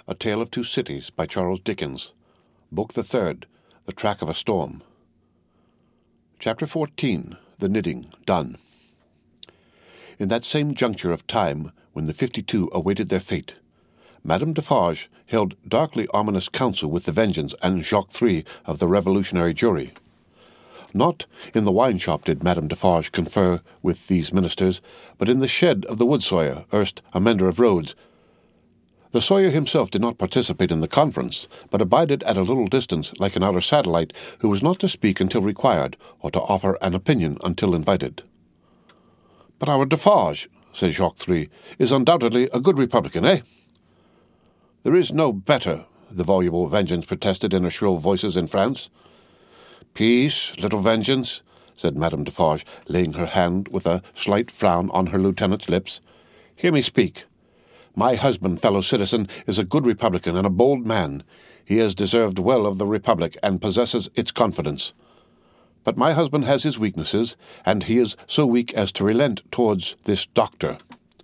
A Tale of Two Cities by Charles Dickens. Book the Third, The Track of a Storm. Chapter 14, The Knitting Done. In that same juncture of time when the 52 awaited their fate, Madame Defarge held darkly ominous counsel with the Vengeance and Jacques Three of the Revolutionary Jury. Not in the wine-shop did Madame Defarge confer with these ministers, but in the shed of the wood sawyer, erst a mender of roads. The sawyer himself did not participate in the conference, but abided at a little distance like an outer satellite who was not to speak until required, or to offer an opinion until invited. "But our Defarge," said Jacques Three, "is undoubtedly a good Republican, eh?" "There is no better," the voluble Vengeance protested in her shrill voices in France. "Peace, little Vengeance," said Madame Defarge, laying her hand with a slight frown on her lieutenant's lips. "Hear me speak. My husband, fellow citizen, is a good Republican and a bold man. He has deserved well of the Republic and possesses its confidence. But my husband has his weaknesses, and he is so weak as to relent towards this doctor."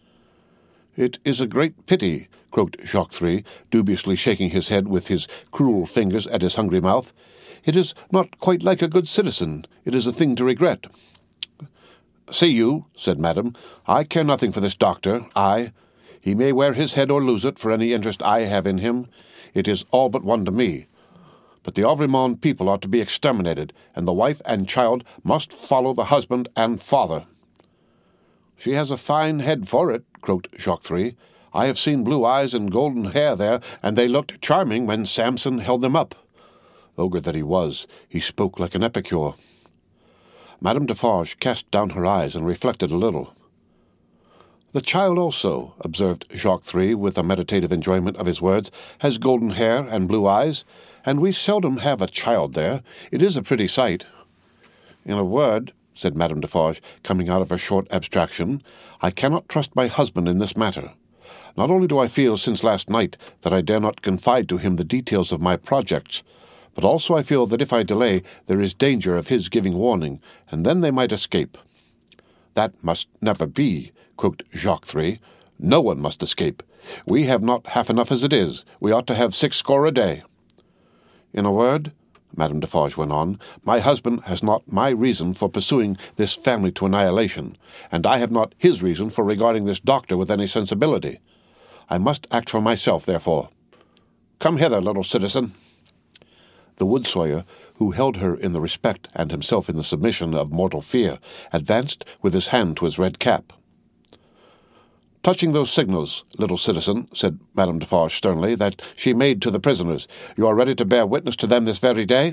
"It is a great pity," croaked Jacques Three, dubiously shaking his head with his cruel fingers at his hungry mouth. "It is not quite like a good citizen. It is a thing to regret." "See you," said Madame, "I care nothing for this doctor, He may wear his head or lose it for any interest I have in him. It is all but one to me. But the Auvrimont people ought to be exterminated, and the wife and child must follow the husband and father." "She has a fine head for it," croaked Jacques Three. "I have seen blue eyes and golden hair there, and they looked charming when Samson held them up." Ogre that he was, he spoke like an epicure. Madame Defarge cast down her eyes and reflected a little. "The child also," observed Jacques Three with a meditative enjoyment of his words, "has golden hair and blue eyes, and we seldom have a child there. It is a pretty sight." "In a word," said Madame Defarge, coming out of her short abstraction, "I cannot trust my husband in this matter. Not only do I feel since last night that I dare not confide to him the details of my projects, but also I feel that if I delay there is danger of his giving warning, and then they might escape." "That must never be," croaked Jacques Three. "No one must escape. We have not half enough as it is. We ought to have 60 a day." "In a word," Madame Defarge went on, "my husband has not my reason for pursuing this family to annihilation, and I have not his reason for regarding this doctor with any sensibility. I must act for myself, therefore. Come hither, little citizen." The wood sawyer, who held her in the respect and himself in the submission of mortal fear, advanced with his hand to his red cap. "Touching those signals, little citizen," said Madame Defarge sternly, "that she made to the prisoners, you are ready to bear witness to them this very day?"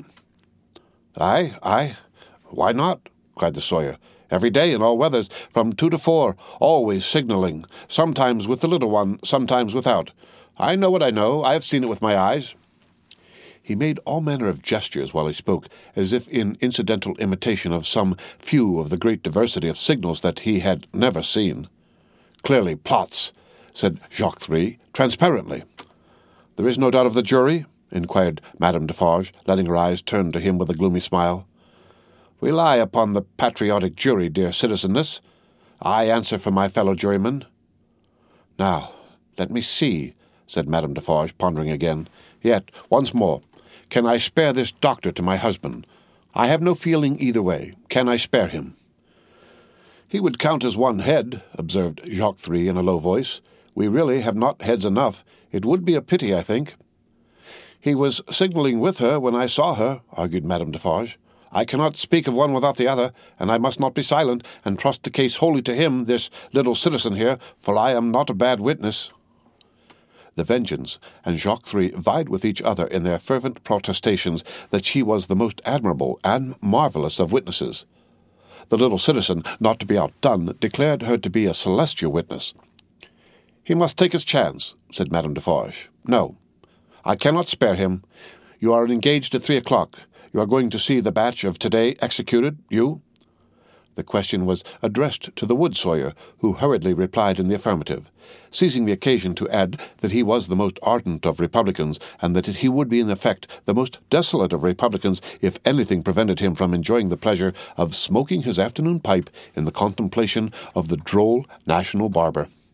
Aye. Why not?" cried the sawyer. "Every day, in all weathers, from 2 to 4, always signalling, sometimes with the little one, sometimes without. I know what I know. I have seen it with my eyes." He made all manner of gestures while he spoke, as if in incidental imitation of some few of the great diversity of signals that he had never seen. "Clearly plots," said Jacques Three, "transparently." "There is no doubt of the jury?" inquired Madame Defarge, letting her eyes turn to him with a gloomy smile. "Rely upon the patriotic jury, dear citizeness. I answer for my fellow jurymen." "Now, let me see," said Madame Defarge, pondering again. "Yet, once more, can I spare this doctor to my husband? I have no feeling either way. Can I spare him?" "He would count as one head," observed Jacques Three in a low voice. "We really have not heads enough. It would be a pity, I think." "He was signalling with her when I saw her," argued Madame Defarge. "I cannot speak of one without the other, and I must not be silent, and trust the case wholly to him, this little citizen here, for I am not a bad witness." The Vengeance and Jacques Three vied with each other in their fervent protestations that she was the most admirable and marvellous of witnesses. The little citizen, not to be outdone, declared her to be a celestial witness. "He must take his chance," said Madame Defarge. "No, I cannot spare him. You are engaged at 3 o'clock. You are going to see the batch of today executed, you?" The question was addressed to the wood sawyer, who hurriedly replied in the affirmative, seizing the occasion to add that he was the most ardent of Republicans, and that he would be in effect the most desolate of Republicans if anything prevented him from enjoying the pleasure of smoking his afternoon pipe in the contemplation of the droll national barber.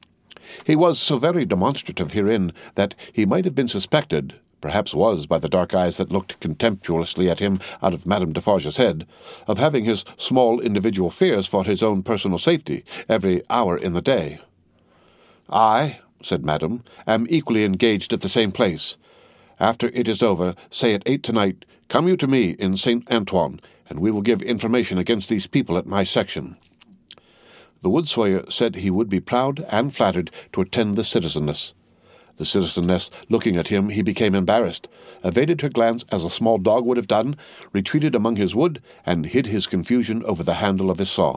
He was so very demonstrative herein that he might have been suspected, perhaps was, by the dark eyes that looked contemptuously at him out of Madame Defarge's head, of having his small individual fears for his own personal safety every hour in the day. "I," said Madame, "am equally engaged at the same place. After it is over, say at 8 tonight, come you to me in St. Antoine, and we will give information against these people at my section." The wood sawyer said he would be proud and flattered to attend the citizeness. The citizeness, looking at him, he became embarrassed, evaded her glance as a small dog would have done, retreated among his wood, and hid his confusion over the handle of his saw.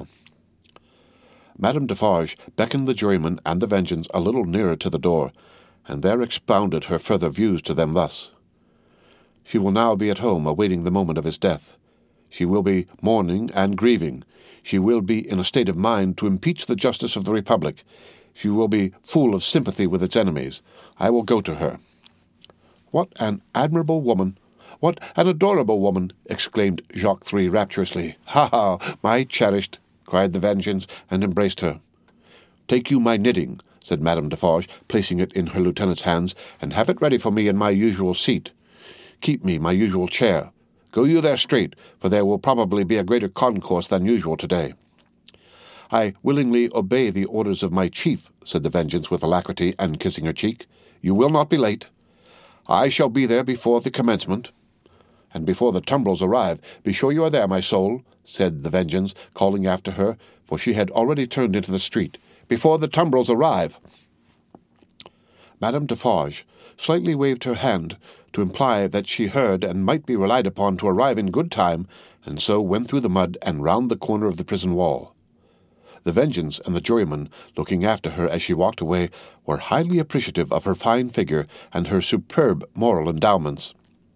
Madame Defarge beckoned the juryman and the Vengeance a little nearer to the door, and there expounded her further views to them thus. She will now be at home awaiting the moment of his death. She will be mourning and grieving. She will be in a state of mind to impeach the justice of the Republic. She will be full of sympathy with its enemies. I will go to her." "What an admirable woman! What an adorable woman!" exclaimed Jacques III rapturously. "Ha, ha, my cherished!" cried the Vengeance, and embraced her. "Take you my knitting," said Madame Defarge, placing it in her lieutenant's hands, "and have it ready for me in my usual seat. Keep me my usual chair. Go you there straight, for there will probably be a greater concourse than usual today." "I willingly obey the orders of my chief," said the Vengeance with alacrity, and kissing her cheek. "You will not be late." "I shall be there before the commencement." "And before the tumbrils arrive, be sure you are there, my soul," said the Vengeance, calling after her, for she had already turned into the street. "Before the tumbrils arrive." Madame Defarge slightly waved her hand to imply that she heard and might be relied upon to arrive in good time, and so went through the mud and round the corner of the prison wall. The Vengeance and the juryman, looking after her as she walked away, were highly appreciative of her fine figure and her superb moral endowments.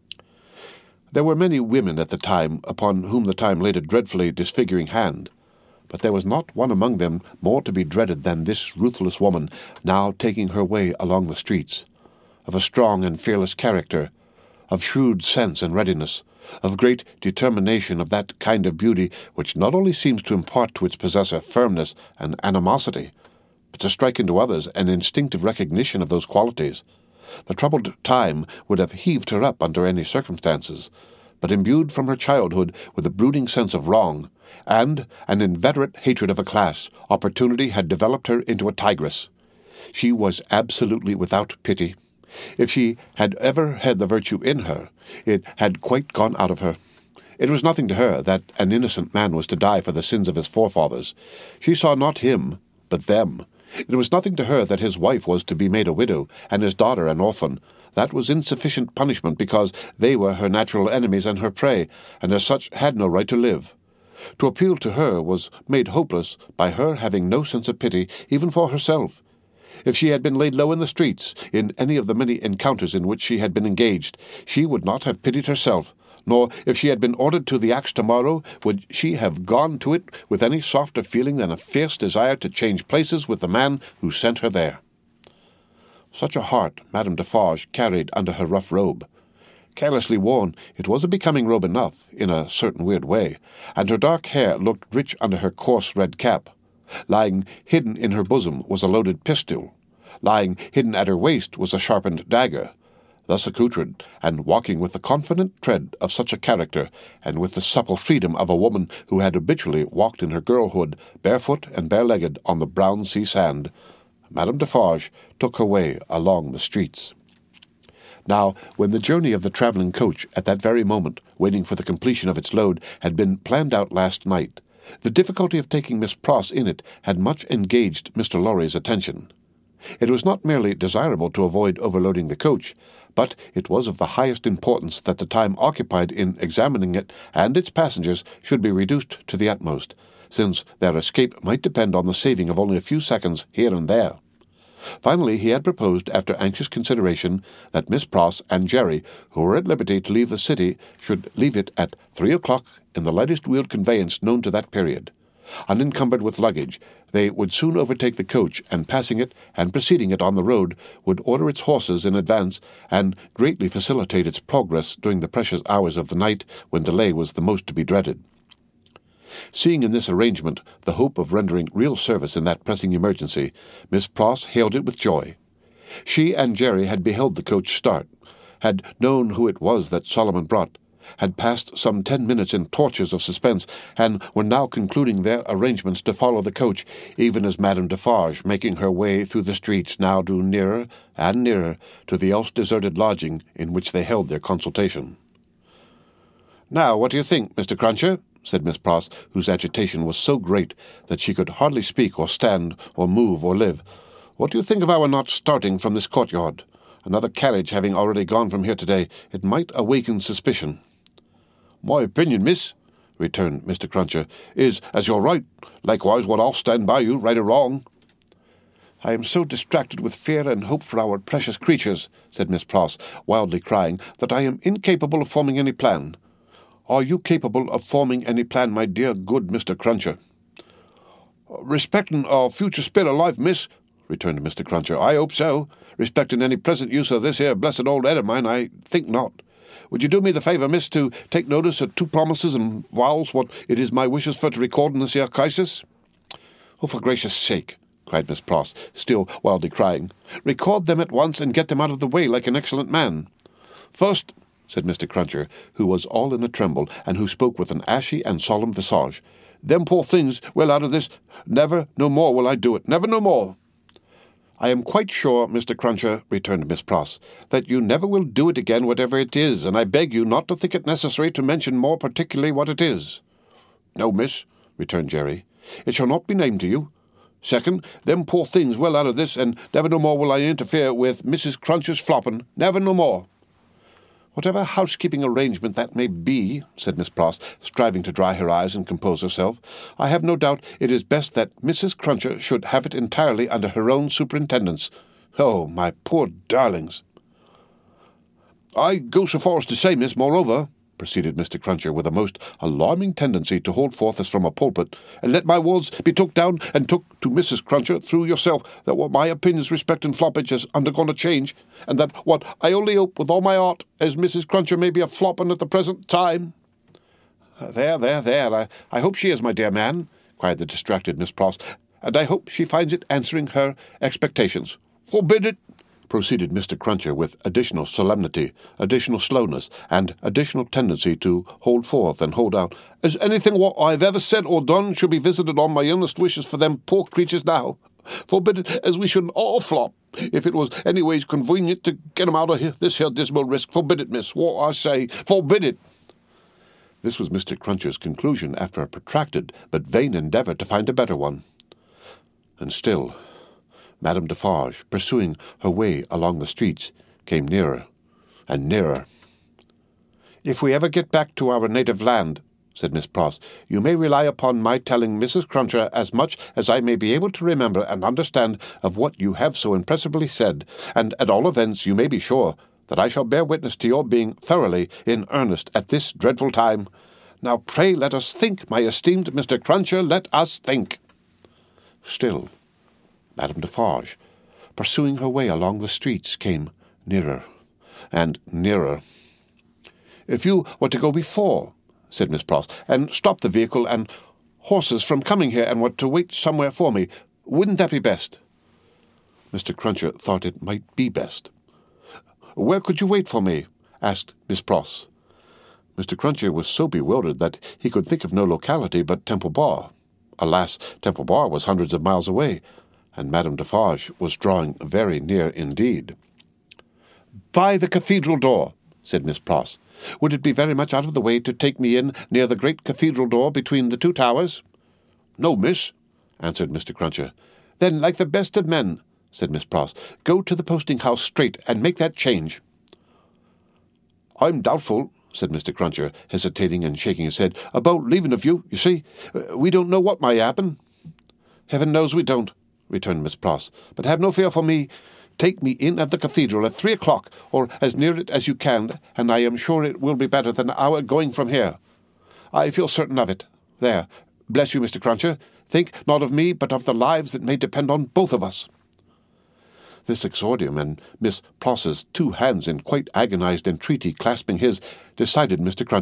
There were many women at the time upon whom the time laid a dreadfully disfiguring hand, but there was not one among them more to be dreaded than this ruthless woman, now taking her way along the streets, of a strong and fearless character, of shrewd sense and readiness, of great determination, of that kind of beauty which not only seems to impart to its possessor firmness and animosity, but to strike into others an instinctive recognition of those qualities. The troubled time would have heaved her up under any circumstances, but imbued from her childhood with a brooding sense of wrong, and an inveterate hatred of a class, opportunity had developed her into a tigress. She was absolutely without pity. If she had ever had the virtue in her, it had quite gone out of her. It was nothing to her that an innocent man was to die for the sins of his forefathers. She saw not him, but them. It was nothing to her that his wife was to be made a widow, and his daughter an orphan. That was insufficient punishment, because they were her natural enemies and her prey, and as such had no right to live. To appeal to her was made hopeless by her having no sense of pity, even for herself. If she had been laid low in the streets, in any of the many encounters in which she had been engaged, she would not have pitied herself, nor if she had been ordered to the axe tomorrow, would she have gone to it with any softer feeling than a fierce desire to change places with the man who sent her there. Such a heart Madame Defarge carried under her rough robe. Carelessly worn, it was a becoming robe enough, in a certain weird way, and her dark hair looked rich under her coarse red cap. Lying hidden in her bosom was a loaded pistol. Lying hidden at her waist was a sharpened dagger. Thus accoutred, and walking with the confident tread of such a character, and with the supple freedom of a woman who had habitually walked in her girlhood, barefoot and bare-legged on the brown sea sand, Madame Defarge took her way along the streets. Now, when the journey of the travelling coach, at that very moment, waiting for the completion of its load, had been planned out last night, the difficulty of taking Miss Pross in it had much engaged Mr. Lorry's attention. It was not merely desirable to avoid overloading the coach, but it was of the highest importance that the time occupied in examining it and its passengers should be reduced to the utmost, since their escape might depend on the saving of only a few seconds here and there. Finally, he had proposed, after anxious consideration, that Miss Pross and Jerry, who were at liberty to leave the city, should leave it at 3 o'clock in the lightest wheeled conveyance known to that period. Unencumbered with luggage, they would soon overtake the coach, and passing it and preceding it on the road, would order its horses in advance, and greatly facilitate its progress during the precious hours of the night when delay was the most to be dreaded. Seeing in this arrangement the hope of rendering real service in that pressing emergency, Miss Pross hailed it with joy. She and Jerry had beheld the coach start, had known who it was that Solomon brought, had passed some 10 minutes in tortures of suspense, and were now concluding their arrangements to follow the coach, even as Madame Defarge, making her way through the streets, now drew nearer and nearer to the else-deserted lodging in which they held their consultation. "Now, what do you think, Mr. Cruncher?" said Miss Pross, whose agitation was so great that she could hardly speak or stand or move or live. "What do you think of our not starting from this courtyard? Another carriage having already gone from here today, it might awaken suspicion." "My opinion, miss," returned Mr. Cruncher, "is as you're right. Likewise what I'll stand by you, right or wrong." "I am so distracted with fear and hope for our precious creatures," said Miss Pross, wildly crying, "that I am incapable of forming any plan." "Are you capable of forming any plan, my dear good Mr. Cruncher?" "Respecting our future spirit of life, miss," returned Mr. Cruncher, "I hope so. Respecting any present use of this here blessed old head of mine, I think not. Would you do me the favour, miss, to take notice of 2 promises and vows what it is my wishes for to record in this here crisis?" "Oh, for gracious sake," cried Miss Pross, still wildly crying, "record them at once and get them out of the way like an excellent man." "First," said Mr. Cruncher, who was all in a tremble, and who spoke with an ashy and solemn visage, "them poor things well out of this. Never no more will I do it. Never no more." "I am quite sure, Mr. Cruncher," returned Miss Pross, "that you never will do it again, whatever it is, and I beg you not to think it necessary to mention more particularly what it is." "No, miss," returned Jerry, "it shall not be named to you. Second, them poor things well out of this, and never no more will I interfere with Mrs. Cruncher's flopping. Never no more." "Whatever housekeeping arrangement that may be," said Miss Pross, striving to dry her eyes and compose herself, "I have no doubt it is best that Mrs. Cruncher should have it entirely under her own superintendence. Oh, my poor darlings!" "I go so far as to say, miss, moreover," proceeded Mr. Cruncher, with a most alarming tendency to hold forth as from a pulpit, "and let my words be took down and took to Mrs. Cruncher through yourself, that what my opinions respecting floppage has undergone a change, and that what I only hope with all my heart as Mrs. Cruncher may be a flopping at the present time." There, I hope she is, my dear man," cried the distracted Miss Pross, "and I hope she finds it answering her expectations." "Forbid it," proceeded Mr. Cruncher with additional solemnity, additional slowness, and additional tendency to hold forth and hold out, "as anything what I've ever said or done should be visited on my earnest wishes for them poor creatures now. Forbid it as we shouldn't all flop, if it was anyways convenient to get 'em out of this here dismal risk. Forbid it, miss, what I say, forbid it." This was Mr. Cruncher's conclusion after a protracted but vain endeavour to find a better one. And still Madame Defarge, pursuing her way along the streets, came nearer and nearer. "If we ever get back to our native land," said Miss Pross, "you may rely upon my telling Mrs. Cruncher as much as I may be able to remember and understand of what you have so impressively said, and at all events you may be sure that I shall bear witness to your being thoroughly in earnest at this dreadful time. Now pray let us think, my esteemed Mr. Cruncher, let us think." Still Madame Defarge, pursuing her way along the streets, came nearer and nearer. "If you were to go before," said Miss Pross, "and stop the vehicle and horses from coming here, and were to wait somewhere for me, wouldn't that be best?" Mr. Cruncher thought it might be best. "Where could you wait for me?" asked Miss Pross. Mr. Cruncher was so bewildered that he could think of no locality but Temple Bar. Alas, Temple Bar was hundreds of miles away, and Madame Defarge was drawing very near indeed. "By the cathedral door," said Miss Pross. "Would it be very much out of the way to take me in near the great cathedral door between the 2 towers?" "No, miss," answered Mr. Cruncher. "Then, like the best of men," said Miss Pross, "go to the posting-house straight and make that change." "I'm doubtful," said Mr. Cruncher, hesitating and shaking his head, "about leaving of you, see. We don't know what might happen." "Heaven knows we don't," returned Miss Pross, "but have no fear for me. Take me in at the cathedral at 3 o'clock, or as near it as you can, and I am sure it will be better than our going from here. I feel certain of it. There, bless you, Mr. Cruncher. Think not of me, but of the lives that may depend on both of us." This exordium, and Miss Pross's 2 hands in quite agonized entreaty clasping his, decided Mr. Cruncher.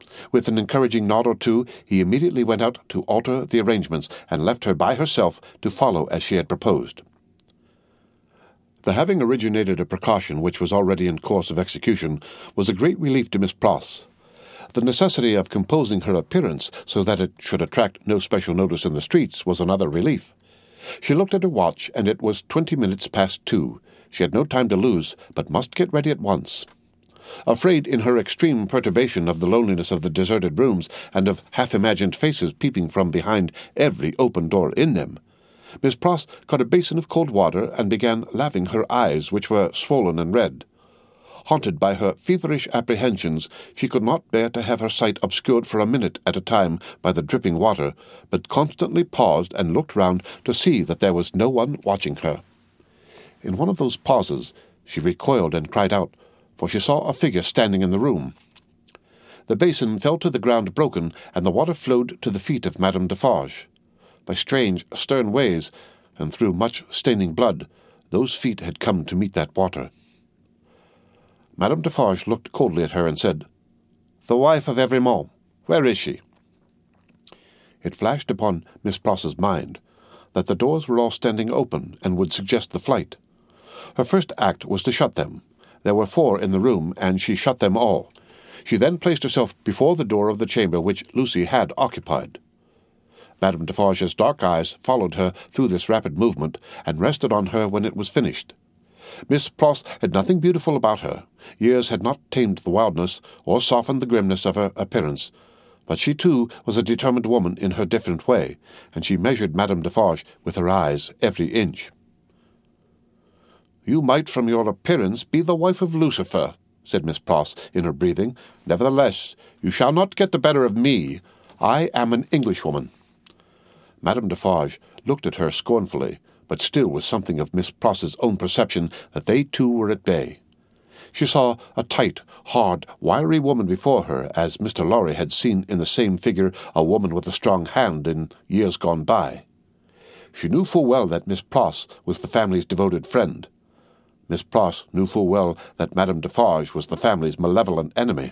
With an encouraging nod or two, he immediately went out to alter the arrangements and left her by herself to follow as she had proposed. The having originated a precaution which was already in course of execution was a great relief to Miss Pross. The necessity of composing her appearance so that it should attract no special notice in the streets was another relief. She looked at her watch, and it was 20 minutes past 2. She had no time to lose, but must get ready at once. Afraid in her extreme perturbation of the loneliness of the deserted rooms and of half-imagined faces peeping from behind every open door in them, Miss Pross caught a basin of cold water and began laving her eyes, which were swollen and red. Haunted by her feverish apprehensions, she could not bear to have her sight obscured for a minute at a time by the dripping water, but constantly paused and looked round to see that there was no one watching her. In one of those pauses she recoiled and cried out, for she saw a figure standing in the room. The basin fell to the ground broken, and the water flowed to the feet of Madame Defarge. By strange, stern ways, and through much staining blood, those feet had come to meet that water. Madame Defarge looked coldly at her and said, "The wife of Evremont, where is she?" It flashed upon Miss Pross's mind that the doors were all standing open and would suggest the flight. Her first act was to shut them. There were 4 in the room, and she shut them all. She then placed herself before the door of the chamber which Lucy had occupied. Madame Defarge's dark eyes followed her through this rapid movement, and rested on her when it was finished. Miss Pross had nothing beautiful about her. Years had not tamed the wildness or softened the grimness of her appearance, but she too was a determined woman in her different way, and she measured Madame Defarge with her eyes every inch. "You might, from your appearance, be the wife of Lucifer," said Miss Pross in her breathing. "Nevertheless, you shall not get the better of me. I am an Englishwoman." Madame Defarge looked at her scornfully, but still with something of Miss Pross's own perception that they two were at bay. She saw a tight, hard, wiry woman before her, as Mr. Lorry had seen in the same figure a woman with a strong hand in years gone by. She knew full well that Miss Pross was the family's devoted friend. Miss Pross knew full well that Madame Defarge was the family's malevolent enemy.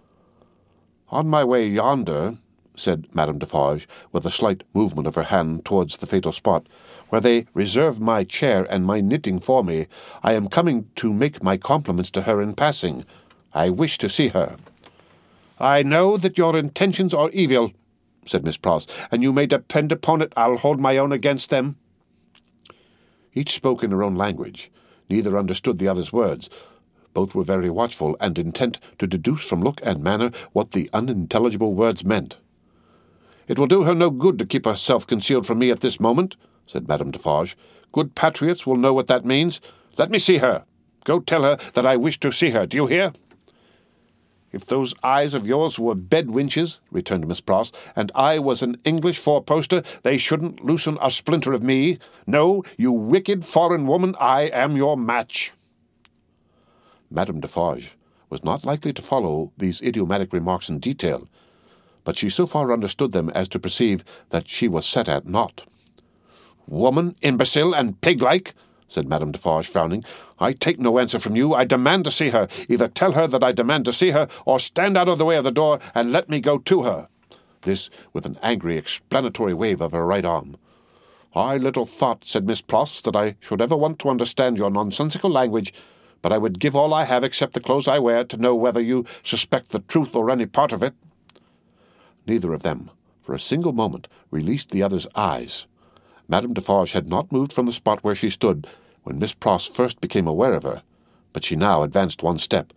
"On my way yonder," said Madame Defarge, with a slight movement of her hand towards the fatal spot, "where they reserve my chair and my knitting for me, I am coming to make my compliments to her in passing. I wish to see her." "I know that your intentions are evil," said Miss Pross, "and you may depend upon it I'll hold my own against them." Each spoke in her own language. Neither understood the other's words. Both were very watchful, and intent to deduce from look and manner what the unintelligible words meant. "It will do her no good to keep herself concealed from me at this moment," said Madame Defarge. "Good patriots will know what that means. Let me see her. Go tell her that I wish to see her. Do you hear?" "If those eyes of yours were bed-winches," returned Miss Pross, "and I was an English four-poster, they shouldn't loosen a splinter of me. No, you wicked foreign woman, I am your match." Madame Defarge was not likely to follow these idiomatic remarks in detail, but she so far understood them as to perceive that she was set at naught. "Woman, imbecile, and pig-like," said Madame Defarge, frowning, "I take no answer from you. I demand to see her. Either tell her that I demand to see her, or stand out of the way of the door and let me go to her." This with an angry explanatory wave of her right arm. "I little thought," said Miss Pross, "that I should ever want to understand your nonsensical language, but I would give all I have except the clothes I wear to know whether you suspect the truth or any part of it." Neither of them, for a single moment, released the other's eyes. Madame Defarge had not moved from the spot where she stood when Miss Pross first became aware of her, but she now advanced one step.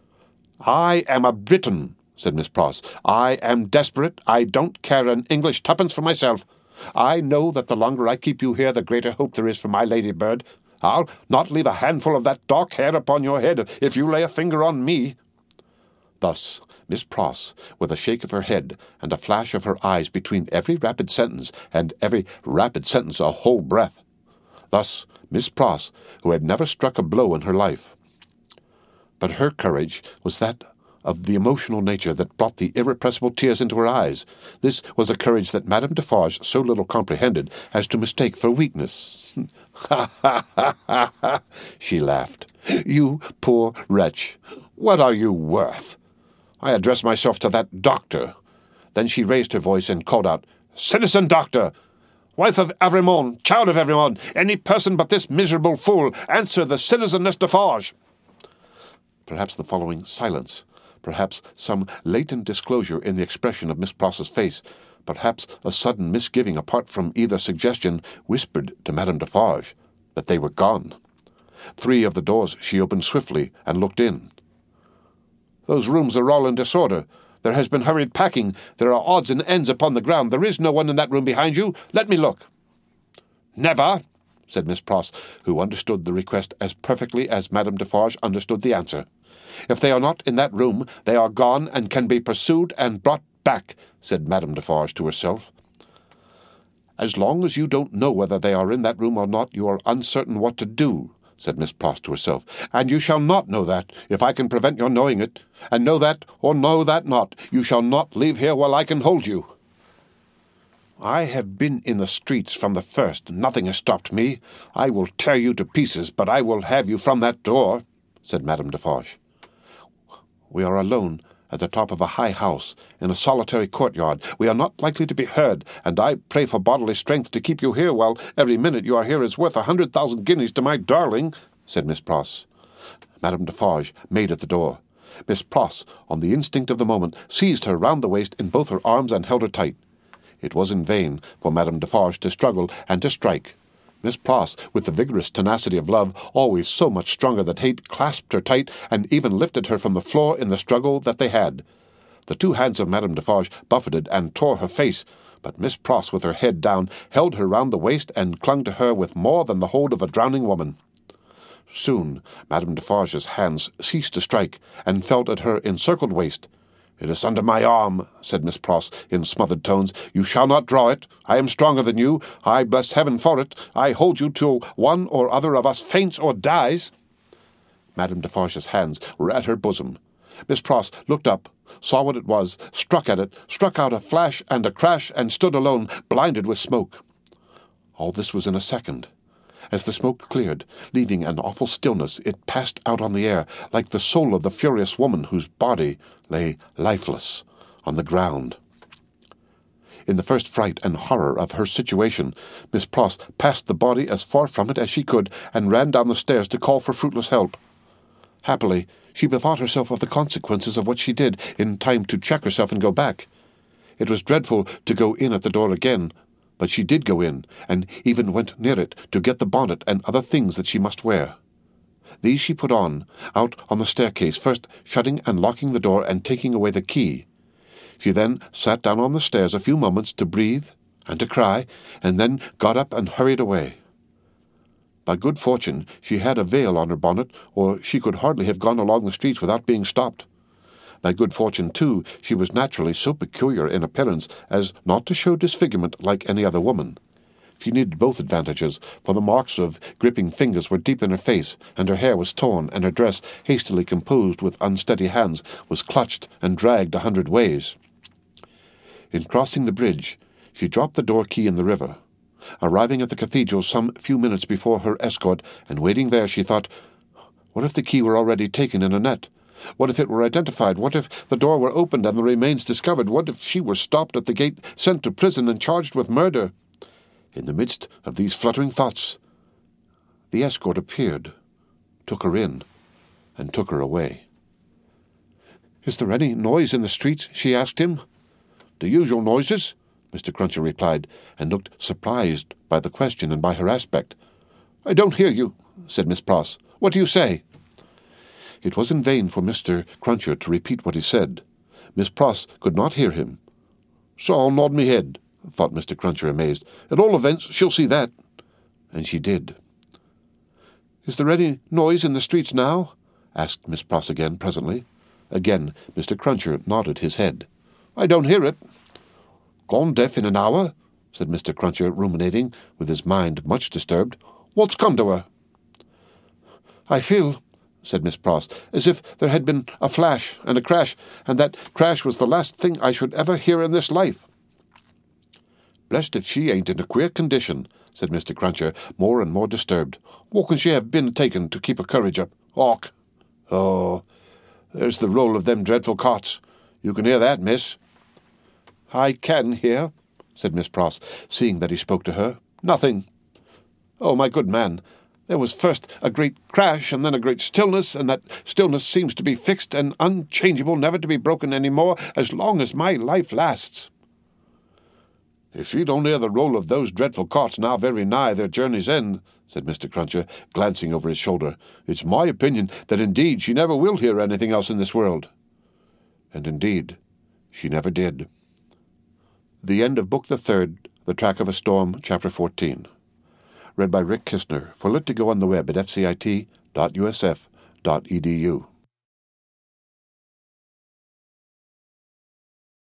"I am a Briton," said Miss Pross. "I am desperate. I don't care an English tuppence for myself. I know that the longer I keep you here, the greater hope there is for my ladybird. I'll not leave a handful of that dark hair upon your head if you lay a finger on me." Thus Miss Pross, with a shake of her head and a flash of her eyes between every rapid sentence, and every rapid sentence a whole breath. Thus Miss Pross, who had never struck a blow in her life. But her courage was that of the emotional nature that brought the irrepressible tears into her eyes. This was a courage that Madame Defarge so little comprehended as to mistake for weakness. "Ha, ha, ha, ha, ha!" she laughed. "You poor wretch! What are you worth? I addressed myself to that doctor. Then she raised her voice and called out, "Citizen Doctor! Wife of Evrémonde, child of Evrémonde, any person but this miserable fool, answer the citizen Miss Defarge." Perhaps the following silence, perhaps some latent disclosure in the expression of Miss Pross's face, perhaps a sudden misgiving apart from either suggestion, whispered to Madame Defarge that they were gone. 3 of the doors she opened swiftly and looked in. "Those rooms are all in disorder. There has been hurried packing. There are odds and ends upon the ground. There is no one in that room behind you. Let me look." "Never," said Miss Pross, who understood the request as perfectly as Madame Defarge understood the answer. "If they are not in that room, they are gone and can be pursued and brought back," said Madame Defarge to herself. "As long as you don't know whether they are in that room or not, you are uncertain what to do," said Miss Pross to herself. "And you shall not know that, if I can prevent your knowing it. And know that, or know that not, you shall not leave here while I can hold you." "I have been in the streets from the first. Nothing has stopped me. I will tear you to pieces, but I will have you from that door," said Madame Defarge. "We are alone at the top of a high house, in a solitary courtyard. We are not likely to be heard, and I pray for bodily strength to keep you here, while every minute you are here is worth 100,000 guineas to my darling," said Miss Pross. Madame Defarge made at the door. Miss Pross, on the instinct of the moment, seized her round the waist in both her arms and held her tight. It was in vain for Madame Defarge to struggle and to strike. Miss Pross, with the vigorous tenacity of love, always so much stronger than hate, clasped her tight, and even lifted her from the floor in the struggle that they had. The 2 hands of Madame Defarge buffeted and tore her face, but Miss Pross, with her head down, held her round the waist and clung to her with more than the hold of a drowning woman. Soon Madame Defarge's hands ceased to strike, and felt at her encircled waist. "It is under my arm," said Miss Pross in smothered tones. "You shall not draw it. I am stronger than you. I bless heaven for it. I hold you till one or other of us faints or dies." Madame Defarge's hands were at her bosom. Miss Pross looked up, saw what it was, struck at it, struck out a flash and a crash, and stood alone, blinded with smoke. All this was in a second. As the smoke cleared, leaving an awful stillness, it passed out on the air, like the soul of the furious woman whose body lay lifeless on the ground. In the first fright and horror of her situation, Miss Pross passed the body as far from it as she could, and ran down the stairs to call for fruitless help. Happily, she bethought herself of the consequences of what she did, in time to check herself and go back. It was dreadful to go in at the door again, but she did go in, and even went near it to get the bonnet and other things that she must wear. These she put on, out on the staircase, first shutting and locking the door and taking away the key. She then sat down on the stairs a few moments to breathe and to cry, and then got up and hurried away. By good fortune she had a veil on her bonnet, or she could hardly have gone along the streets without being stopped. By good fortune, too, she was naturally so peculiar in appearance as not to show disfigurement like any other woman. She needed both advantages, for the marks of gripping fingers were deep in her face, and her hair was torn, and her dress, hastily composed with unsteady hands, was clutched and dragged 100 ways. In crossing the bridge, she dropped the door-key in the river. Arriving at the cathedral some few minutes before her escort, and waiting there, she thought, what if the key were already taken in a net? What if it were identified? What if the door were opened and the remains discovered? What if she were stopped at the gate, sent to prison, and charged with murder? In the midst of these fluttering thoughts, the escort appeared, took her in, and took her away. "Is there any noise in the streets?" she asked him. "The usual noises," Mr. Cruncher replied, and looked surprised by the question and by her aspect. "I don't hear you," said Miss Pross. "What do you say?" It was in vain for Mr. Cruncher to repeat what he said. Miss Pross could not hear him. "So I'll nod me head," thought Mr. Cruncher, amazed. "At all events, she'll see that." And she did. "Is there any noise in the streets now?" asked Miss Pross again, presently. Again Mr. Cruncher nodded his head. "I don't hear it." "Gone deaf in an hour?" said Mr. Cruncher, ruminating, with his mind much disturbed. "What's come to her?" "I feel," said Miss Pross, "as if there had been a flash and a crash, and that crash was the last thing I should ever hear in this life." "Blest if she ain't in a queer condition," said Mr. Cruncher, more and more disturbed. "What can she have been taken to keep her courage up? Och! Oh, There's the roll of them dreadful cots. You can hear that, miss." "I can hear," said Miss Pross, seeing that he spoke to her. "Nothing. Oh, my good man, there was first a great crash, and then a great stillness, and that stillness seems to be fixed and unchangeable, never to be broken any more as long as my life lasts." "If you don't hear the roll of those dreadful carts now very nigh their journey's end," said Mr. Cruncher, glancing over his shoulder, "it's my opinion that indeed she never will hear anything else in this world." And indeed she never did. The end of Book the Third, The Track of a Storm, Chapter 14. Read by Rick Kistner, for Lit to Go on the web at fcit.usf.edu.